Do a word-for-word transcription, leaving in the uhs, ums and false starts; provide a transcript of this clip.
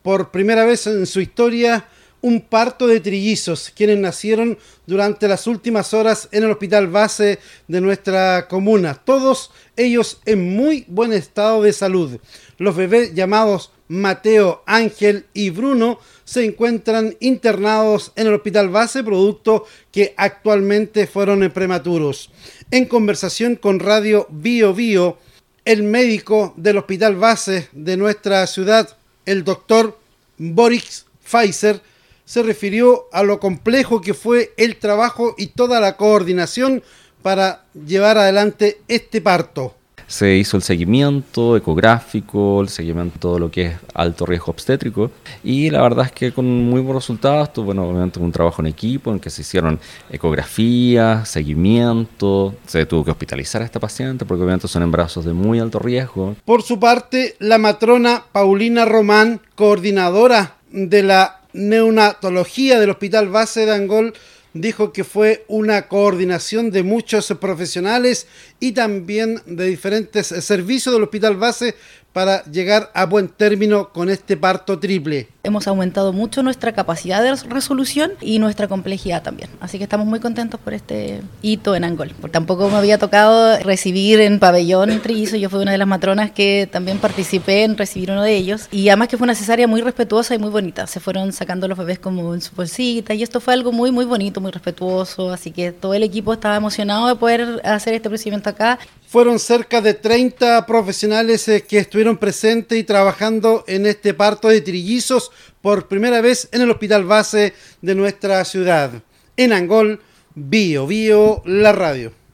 por primera vez en su historia un parto de trillizos, quienes nacieron durante las últimas horas en el hospital base de nuestra comuna. Todos ellos en muy buen estado de salud. Los bebés llamados Mateo, Ángel y Bruno se encuentran internados en el hospital base, producto que actualmente fueron prematuros. En conversación con Radio Bio Bio, el médico del hospital base de nuestra ciudad, el doctor Boris Pfizer, se refirió a lo complejo que fue el trabajo y toda la coordinación para llevar adelante este parto. Se hizo el seguimiento ecográfico, el seguimiento de lo que es alto riesgo obstétrico, y la verdad es que con muy buenos resultados. Tuvo, bueno, obviamente un trabajo en equipo en que se hicieron ecografías, seguimiento, se tuvo que hospitalizar a esta paciente porque obviamente son embarazos de muy alto riesgo. Por su parte, la matrona Paulina Román, coordinadora de la neonatología del hospital base de Angol, dijo que fue una coordinación de muchos profesionales y también de diferentes servicios del hospital base para llegar a buen término con este parto triple. Hemos aumentado mucho nuestra capacidad de resolución y nuestra complejidad también. Así que estamos muy contentos por este hito en Angol. Porque tampoco me había tocado recibir en pabellón trillizo. Yo fui una de las matronas que también participé en recibir uno de ellos. Y además que fue una cesárea muy respetuosa y muy bonita. Se fueron sacando los bebés como en su bolsita y esto fue algo muy, muy bonito, muy respetuoso. Así que todo el equipo estaba emocionado de poder hacer este procedimiento acá. Fueron cerca de treinta profesionales eh, que estuvieron presentes y trabajando en este parto de trillizos por primera vez en el hospital base de nuestra ciudad. En Angol, Bio Bio, la radio.